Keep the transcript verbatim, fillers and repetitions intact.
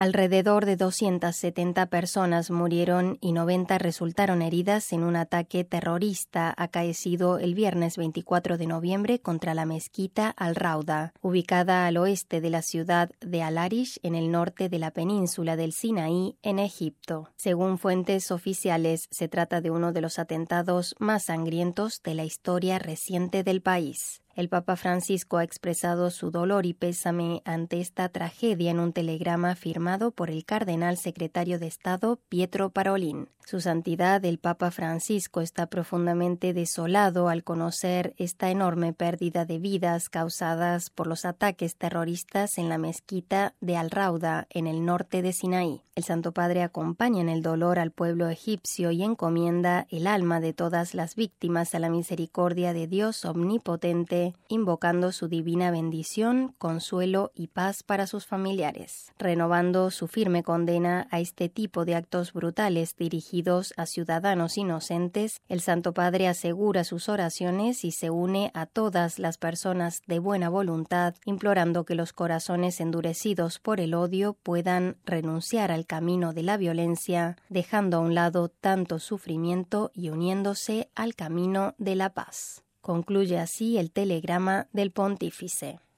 Alrededor de doscientas setenta personas murieron y noventa resultaron heridas en un ataque terrorista acaecido el viernes veinticuatro de noviembre contra la mezquita Al-Rauda, ubicada al oeste de la ciudad de Al-Arish, en el norte de la península del Sinaí, en Egipto. Según fuentes oficiales, se trata de uno de los atentados más sangrientos de la historia reciente del país. El Papa Francisco ha expresado su dolor y pésame ante esta tragedia en un telegrama firmado por el cardenal secretario de Estado Pietro Parolin. Su Santidad, el Papa Francisco, está profundamente desolado al conocer esta enorme pérdida de vidas causadas por los ataques terroristas en la mezquita de Al-Rauda, en el norte de Sinaí. El Santo Padre acompaña en el dolor al pueblo egipcio y encomienda el alma de todas las víctimas a la misericordia de Dios omnipotente, invocando su divina bendición, consuelo y paz para sus familiares, renovando su firme condena a este tipo de actos brutales dirigidos a ciudadanos inocentes. El Santo Padre asegura sus oraciones y se une a todas las personas de buena voluntad, implorando que los corazones endurecidos por el odio puedan renunciar al camino de la violencia, dejando a un lado tanto sufrimiento y uniéndose al camino de la paz. Concluye así el telegrama del pontífice.